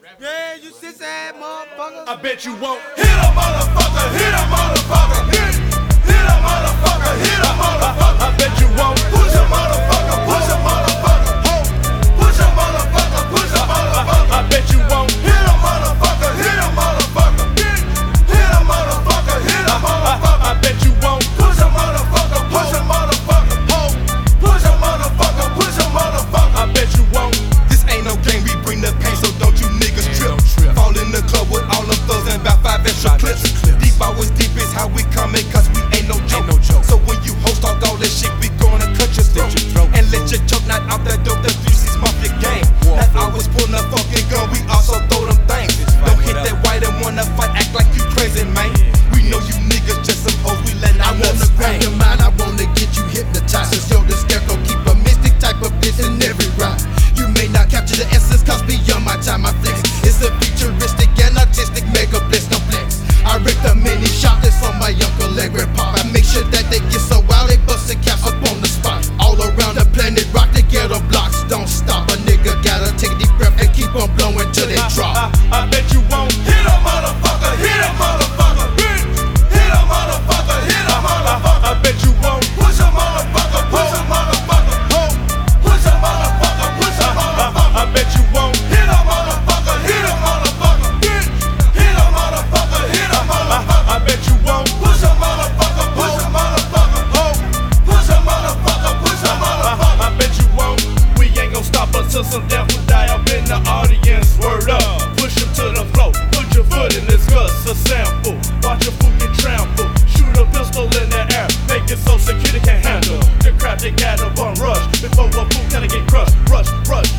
Yeah, you sis ass motherfucker. I bet you won't. Hit a motherfucker, hit a motherfucker, hit a motherfucker, hit a motherfucker. I bet you won't. Push a motherfucker, push a motherfucker, push a motherfucker, push a motherfucker. I bet you won't. Hit a motherfucker, hit a motherfucker, hit a motherfucker, hit a motherfucker. I bet you won't. Push a motherfucker, push a motherfucker, push a motherfucker, push a motherfucker. I bet you won't. This ain't no game, we bring the pain, so don't you niggas trip. Fall in the club with all them thugs and about 5 extra clips. Deep always deep is how we coming, cause we ain't no joke. So when you host all that shit, we gonna cut your throat and let your choke not out that dope. That's Juicy's Mafia gang. Not always pulling a fucking gun, we also throw them things. Don't hit that white and wanna fight, act like you crazy, man. We know you niggas just some hoes, we let I wanna grab your mind, I wanna get you hypnotized. Cause yo, the scarecrow keep a mystic type of bliss in every rhyme. You may not capture the essence, cause beyond my time I flex. It's a futuristic and artistic mega bliss complex. I recommend these shotless on my uncle Legre Pop. I make sure that they get so wild, they bustin' caps up on the spot. All around the planet, rock the ghetto blocks, don't stop. A nigga gotta take a deep breath and keep on blowing till they drop. I bet you won't. Hit a motherfucker, hit a motherfucker, hit a motherfucker, hit a motherfucker. I bet you won't. Push a motherfucker, push a motherfucker, push a motherfucker, push a motherfucker. I bet you won't. Hit a motherfucker, hit a motherfucker, hit a motherfucker, hit a motherfucker. I bet you won't. Push a motherfucker, push a motherfucker, push a motherfucker, push a motherfucker. I bet you won't. We ain't gon' stop until some death will die up in the audience. Word up, push him to the floor. Put your foot in this guts, a sample. Watch your foot get trampled. Shoot a pistol in the air, make it so security can't handle. The crowd they gotta bum rush before a fool gotta get crushed. Rush, rush,